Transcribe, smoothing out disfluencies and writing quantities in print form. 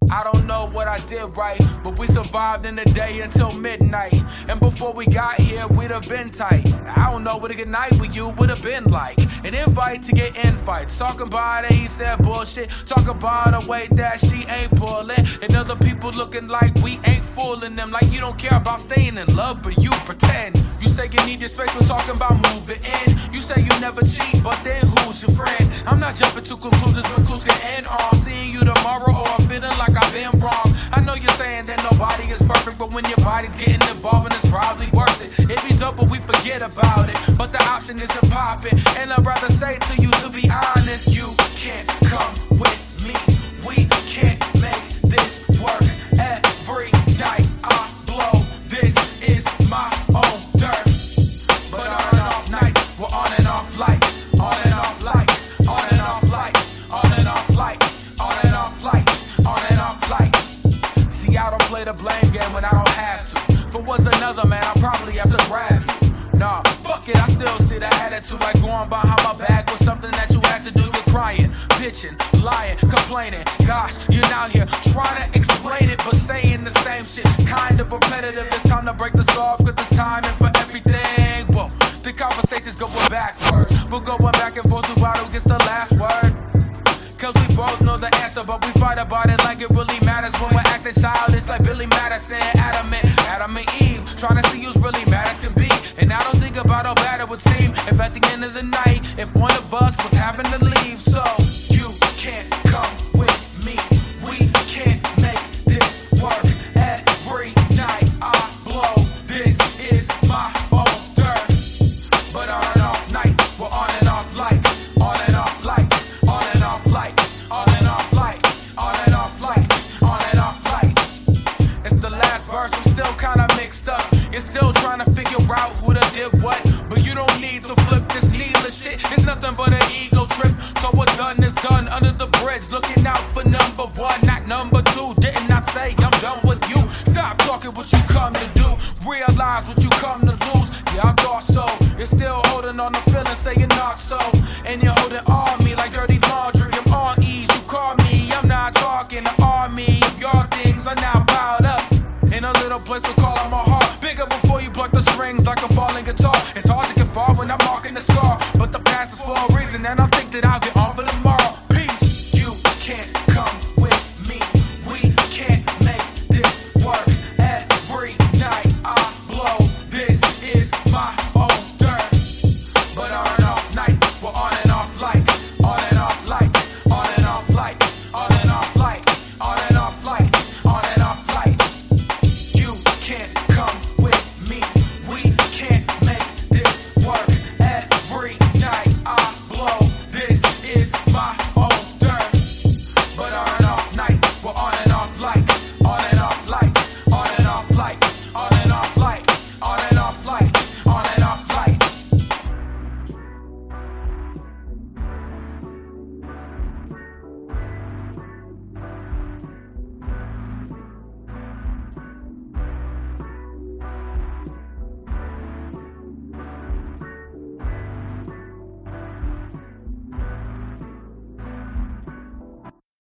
I don't know what I did right, but we survived in the day until midnight. And before we got here, we'd have been tight. I don't know what a good night with you would have been like. An invite to get in fights. Talking about it, he said bullshit. Talking about a way that she ain't pulling. And other people looking like we ain't fooling them. Like you don't care about staying in love, but you pretend. You say you need your space, we're talking about moving in. You say you never cheat, but then who's your friend? I'm not jumping to conclusions, but clues can end on seeing you tomorrow or feeling like I've been wrong. I know you're saying that nobody is perfect, but when your body's getting involved, and it's probably worth it. It be dope, but we forget about it. But the option isn't popping, and I'd rather say to you, to be honest, you can't come with me. We can't make this work. Every night I blow. This is my own dirt. But on and off night, we're on and off like, on and off like, on and off like, on and off like, on and off like, on and off like. See, I don't play the blame game when I don't have to. If it was another man, I'd probably have to grab you. Nah, fuck it, I still see the attitude like going behind my back was something that you had to do. You're crying, bitching, lying, complaining. Gosh, you're now here trying to explain it, but saying the same shit, kinda repetitive. It's time to break this off, cause it's time and for everything. Whoa, the conversation's going backwards. We're going back and forth about who gets the last word. Cause we both know the answer, but we fight about it like it really matters. When we're acting childish like Billy Madison, Adam and Eve, trying to see who's really mad as can be. And I don't think about how bad it would seem if at the end of the night, if one of us was having to leave. So you can't come with me. We can't make this work. Every night I blow. This is my own dirt. But on and off night, we're on and off like, on and off like, on and off like, on and off like, on and off like, on and off like. It's the last verse, I'm still kinda mixed up. You're still trying to figure out who done did what, but you don't need to flip this needless shit. It's nothing but an ego trip. So what's done is done under the bridge. Looking out for number one, not number two. Didn't I say I'm done with you? Stop talking what you come to do. Realize what you come to lose. Yeah, I thought so. You're still holding on the feeling, saying not so. And you're holding on me like dirty laundry. I'm on ease, you call me. I'm not talking the army. If your things are now piled up in a little place we call my heart. Bigger before you pluck the strings like a falling guitar. It's hard to get far when I'm marking the scar, but the past is for a reason, and I think that I'll get